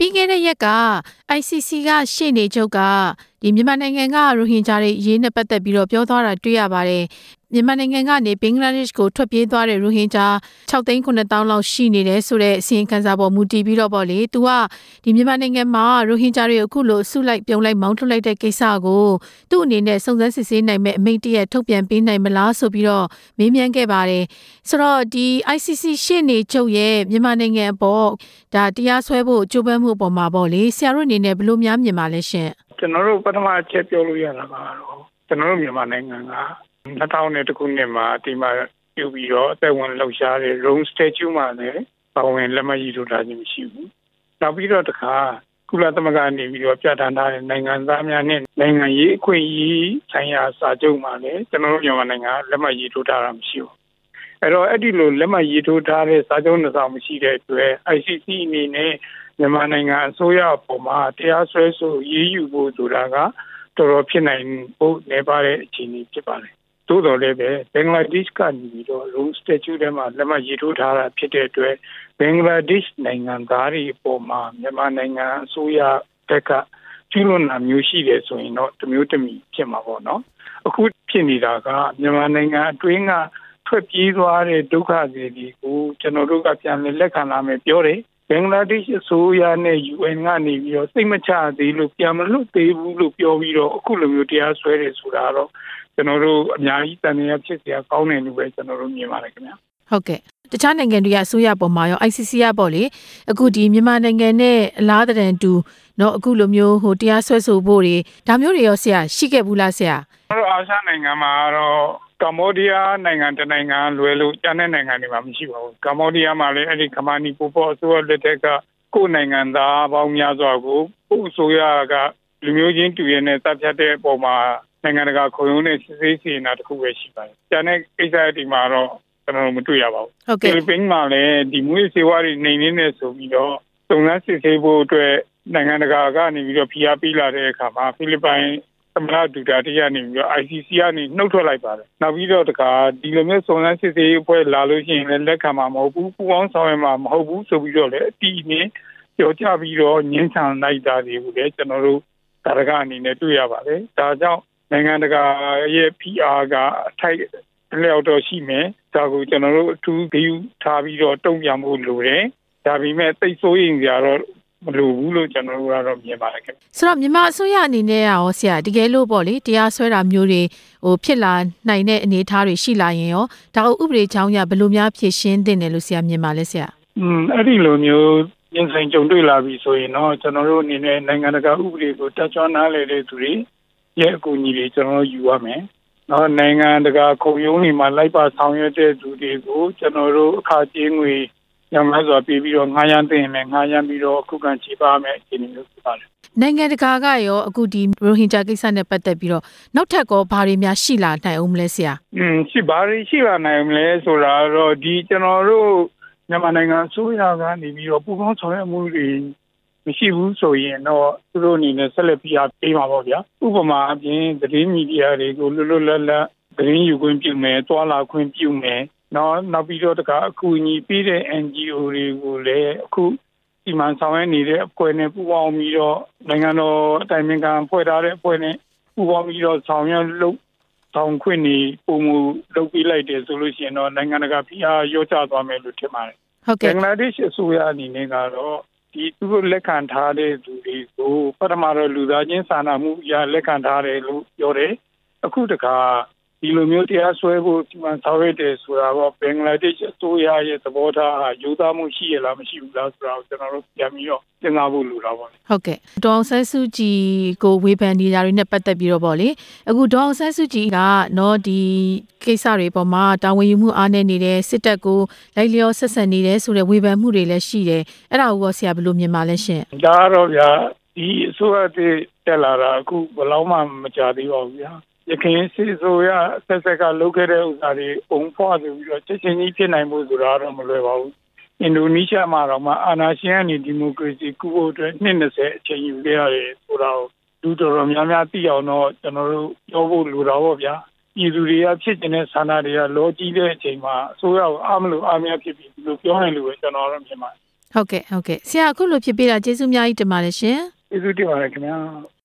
ပြီးခဲ့တဲ့ရက်က ICC ကရှေ့နေချုပ်ကဒီမြန်မာနိုင်ငံကရိုဟင်ဂျာတွေအရေးနဲ့ပတ်သက်ပြီးတော့ပြောသွားတာတွေ့ရပါတယ်မြန်မာနိုင်ငံကနေဘင်္ဂလားဒေ့ရှ်ကိုထွက်ပြေးသွားတဲ့ရိုဟင်ဂျာ6,900,000လောက်ရှိနေတယ်ဆိုတဲ့အစီရင်ခံစာပေါ်မူတည်ပြီးတော့ပေါ့လေသူကဒီမြန်မာနိုင်ငံမှာရိုဟင်ဂျာတွေအခုလိုအစုလိုက်ပြုံလိုက်မောင်းထုတ်လိုက်တဲ့ကိစ္စကိုသူ့အနေနဲ့စုံစမ်းစစ်ဆေးနိုင်မဲ့အမိန့်တရက်ထုတ်ပြန်ပေးနိုင်မလားဆိုပြီးတော့မေးမြန်းခဲ့ပါတယ်ဆိုတော့ဒီ ICC ရှေ့နေချုပ်ရဲ့မြန်မာနိုင်ငံအပေါ်ဒါတရားစွဲဖို့ကြိုးပမ်းမှုအပေါ်မှာပေါ့လေဆရာတို့အနေနဲ့ဘယ်လိုများမြင်ပါလဲရှင်ကျွန်တော်တို့ပထမအချက်ပြောလို့ရတာကတော့ကျွန်တော်တို့မြန်မာနိုင်ငံက2000ခုနှစ်မှာဒီမှာပြုပြီးတော့အသက်ဝင်လှုပ်ရှားတဲ့ Rome Statute မှာလည်းပါဝင်လက်မှတ်ရေးထိုးထားခြင်းမရှိဘူး။နောက်ပြီးတော့တခါကုလသမဂ္ဂနေပြီးတော့ပြဋ္ဌာန်းထားတဲ့နိုင်ငံသားများနဲ့နိုင်ငံရေးအခွင့်အရေးဆိုင်ရာစာချုပ်မှာလည်းကျွန်တော်တို့မြန်မာနိုင်ငံလက်မှတ်ရေးထိုးထားတာမရှိဘူး။အဲ့တော့အဲ့ဒီလိုလက်မှတ်ရေးထိုးထားတဲ့စာချုပ်နှစ်စောင်မရှိတဲ့အတွက် ICC အနေနဲ့မြန်မာနိုင်ငံအစိုးရအပေါ်မှာတရားစွဲဆိုရေးယူဖို့ဆိုတာကတော်တော်ဖြစ်နိုင်ဖို့နေပါတဲ့အခြေအနေဖြစ်ပါတယ်။သို့တော်လည်းပဲဘင်္ဂလားဒေ့ရှ်ကနေပြီးတော့ Rome Statute ထဲမှာလက်မှတ်ရေးထိုးထားတာဖြစ်တဲ့အတွက်ဘင်္ဂလားဒေ့ရှ်နိုင်ငံသားတွေအပေါ်မှာမြန်မာနိုင်ငံအစိုးရဘက်ကကျူးလွန်တာမျိုးရှိတယ်ဆိုရင်တော့တမျိုးတမီဖြစ်မှာပေါ့နော်။အခုဖြစ်နေတာကမြန်မာနိုင်ငံအတွင်းကထွက်ပြေးသွားတဲ့ဒုက္ခသည်တွေကိုကျွန်တော်တို့ကပြန်လက်ခံလာမယ်ပြောတယ်ဘင်္ဂလားဒေ့ရှ်အစိုးရနဲ့ UN ကနေပြီးတော့စိတ်မချသေးလို့ပြန်မလွတ်သေးဘူးလို့ပြောပြီးတော့အခုလိုမျိုးတရားစွဲတယ်ဆိုတာတော့ကျွန်တော်တို့အများကြီးတန်တရားဖြစ်စရာကောင်းတယ်လို့ပဲကျွန်တော်တို့မြင်ပါတယ်ခင်ဗျာဟုတ်ကဲ့တခြားနိုင်ငံတွေကအစိုးရပေါ်မှာရော ICC ကပေါ့လေအခုဒီမြန်မာနိုင်ငံနဲ့အလားတန်တူเนาะအခုလိုမျိုးဟိုတရားစွဲဆိုဖို့တွေဒါမျိုးတွေရောဆရာရှိခဲ့ဘူးလားဆရာကျွန်တော်အာရှနိုင်ငံမှာတော့ကမ္ဘောဒီးယားနိုင်ငံတနိုင်ငံလွယ်လို့ကျန်တဲ့နိုင်ငံတွေမှာမရှိပါဘူးကမ္ဘောဒီးယားမှာလည်းအဲ့ဒီခမာနီပိုပေါ်အစိုးရလက်ထက်ကကိုယ်နိုင်ငံသားပေါင်းများစွာကိုကိုယ်အစိုးရကလူမျိုးချင်းတူရဲနဲ့တပ်ဖြတ်တဲ့အပေါ်မှာနိုင်ငံတကာခုံရုံးနဲ့စစ်ဆေးစီရင်တာတခုပဲရှိပါတယ်ကျန်တဲ့ကိစ္စတွေမှာတော့ကျွန်တော်မတွေ့ရပါဘူးဖိလစ်ပင်းမှာလည်းဒီမွေးစေဝါတွေနေနေဆိုပြီးတော့စုံစမ်းစစ်ဆေးဖို့အတွက်နိုင်ငံတကာကနေပြီးတော့ဖိအားပေးလာတဲ့အခါမှာဖိလစ်ပိုင်သမ္မတဒူတာတေးကနေပြီးတော့ ICC ကနေနှုတ်ထွက်လိုက်ပါတယ်နောက်ပြီးတော့တခါဒီလိုမျိုးစုံစမ်းစစ်ဆေးအဖွဲ့လာလို့ရှိရင်လည်းလက်ခံမှာမဟုတ်ဘူးပူပေါင်းဆောင်ရွက်မှာမဟုတ်ဘူးဆိုပြီးတော့လည်းအတီးနဲ့ကြော်ကြပြီးတော့ညှင်းဆန်လိုက်တာတွေကိုလည်းကျွန်တော်တို့ကာရကအနေနဲ့တွေ့ရပါတယ်ဒါကြောင့်နိုင်ငံတကာရဲ့ PR ကအထိုက်လျောက်တော့ရှိမယ်ဒါကိုကျွန်တော်တို့အထူးဂရုထားပြီးတော့တုံ့ပြန်ဖို့လိုတယ်ဒါပေမဲ့သိစိုးရင်ကြတော့မလိုဘူးလို့ကျွန်တော်တို့ကတော့မြင်ပါတယ်ခင်ဗျဆိုတော့မြန်မာအစိုးရအနေနဲ့ရောဆရာတကယ်လို့ပေါ့လေတရားစွဲတာမျိုးတွေဟိုဖြစ်လာနိုင်တဲ့အနေအထားတွေရှိလာရင်ရောဒါကိုဥပဒေကြောင်းအရဘယ်လိုများဖြေရှင်းသင့်တယ်လို့ဆရာမြင်ပါလဲဆရာအဲ့ဒီလိုမျိုးရင်ဆိုင်ကြုံတွေ့လာပြီဆိုရင်တော့ကျွန်တော်တို့အနေနဲ့နိုင်ငံတကာဥပဒေကိုတက်ကြွနားလည်တဲ့သူတွေရဲ့အကူအညီတွေကျွန်တော်တို့ယူရမယ်နော်နိုင်ငံတကာခုံရုံးတွေမှာလိုက်ပါဆောင်ရွက်တဲ့သူတွေကိုကျွန်တော်တို့အခါကျင်းငွေညမစွာပြီးတော့ငှားရမ်းတင်မယ်ငှားရမ်းပြီးတော့အခုခံချေပါမယ်အခြေအနေမျိုးဖြစ်ပါတယ်နိုင်ငံတကာကရောအခုဒီရိုဟင်ဂျာကိစ္စနဲ့ပတ်သက်ပြီးတော့နောက်ထပ်ကောဘာတွေများရှိလာနိုင်အောင်မလဲဆရာဘာတွေရှိလာနိုင်မလဲဆိုတာတော့ဒီကျွန်တော်တို့မြန်မာနိုင်ငံအစိုးရကနေပြီးတော့ပူးပေါင်းဆောင်ရွက်မှုတွေမရှိဘူးဆိုရင်တော့သူတို့အနေနဲ့ဆက်လက်ပြီးအားပေးမှာပေါ့ဗျာဥပမာအပြင်သတင်းမီဒီယာတွေကိုလွတ်လွတ်လပ်လပ်သတင်းယူခွင့်ပြုမယ်တွာလာခွင့်ပြုမယ်နောက်ပြီးတော့တခါအကူအညီပေးတဲ့ NGO တွေကိုလည်းအခုဒီမှာဆောင်ရွက်နေတဲ့အဖွဲ့နဲ့ပူးပေါင်းပြီးတော့နိုင်ငံတော်အတိုင်ပင်ခံဖွဲ့ထားတဲ့အဖွဲ့နဲ့ပူးပေါင်းပြီးတော့ဆောင်ရွက်လုပ်ဆောင်ခွင့်နေပုံမူလုပ်ပေးလိုက်တယ်ဆိုလို့ရှိရင်တော့နိုင်ငံတကာဖိအားရောချသွားမယ်လို့ထင်ပါတယ်ဟုတ်ကဲ့ဘင်္ဂလားဒေ့ရှ်အစိုးရအနေနဲ့ကတော့ဒီသူတို့လက်ခံထားတဲ့သူတွေကိုပထမတော့လူသားချင်းစာနာမှုအရလက်ခံထားတယ်လို့ပြောတယ်အခုတခါဒီလိုမျိုးတရားစွဲဖို့ဒီမှာဆောင်ရွက်တယ်ဆိုတာတော့ဘင်္ဂလားဒေ့ရှ်အစိုးရရဲ့သဘောထားဟာယူသားမှုရှိရလားမရှိဘူးလားဆိုတာကိုကျွန်တော်တို့ပြန်ပြီးတော့စဉ်းစားဖို့လိုတာပေါ့ဟုတ်ကဲ့ဒေါအောင်ဆန်းစုကြည်ကိုဝေဖန်နေတာတွေနဲ့ပတ်သက်ပြီးတော့ပေါ့လေအခုဒေါအောင်ဆန်းစုကြည်ကနော်ဒီကိစ္စတွေပေါ်မှာတာဝန်ယူမှုအားနည်းနေတဲ့စစ်တပ်ကိုလိုက်လျောဆက်ဆံနေတယ်ဆိုတဲ့ဝေဖန်မှုတွေလည်းရှိတယ်အဲ့ဒါကိုဆရာဘယ်လိုမြင်ပါလဲရှင်ဒါတော့ဗျာဒီအစိုးရတက်လာတာအခုဘယ်လောက်မှမကြသေးပါဘူးဗျာရခိုင်စစ်ဆိုရဆက်ဆက်ကလုပ်ခဲ့တဲ့ဥစ္စာတွေပုံဖော်ဆိုပြီးတော့ချက်ချင်းကြီးဖြစ်နိုင်မှုဆိုတာတော့မလွယ်ပါဘူးအင်ဒိုနီးရှားမှာတော့မှအာဏာရှင်ကနေဒီမိုကရေစီကူဖို့အတွက်20အချိန်ယူခဲ့ရတယ်ဆိုတော့လူတော်တော်များများသိအောင်တော့ကျွန်တော်တို့ပြောဖို့လိုတာပေါ့ဗျာပြည်သူတွေကဖြစ်နေတဲ့ဆန္ဒတွေကလောကြီးတဲ့အချိန်မှာအစိုးရကိုအားမလို့အားမရဖြစ်ပြီးဒီလိုပြောနိုင်လို့ပဲကျွန်တော်တို့မြင်ပါတယ်ဟုတ်ကဲ့ဆရာအခုလိုဖြစ်ပေးတာကျေးဇူးအများကြီးတင်ပါတယ်ရှင်ကျေးဇူးတင်ပါတယ်ခင်ဗျာ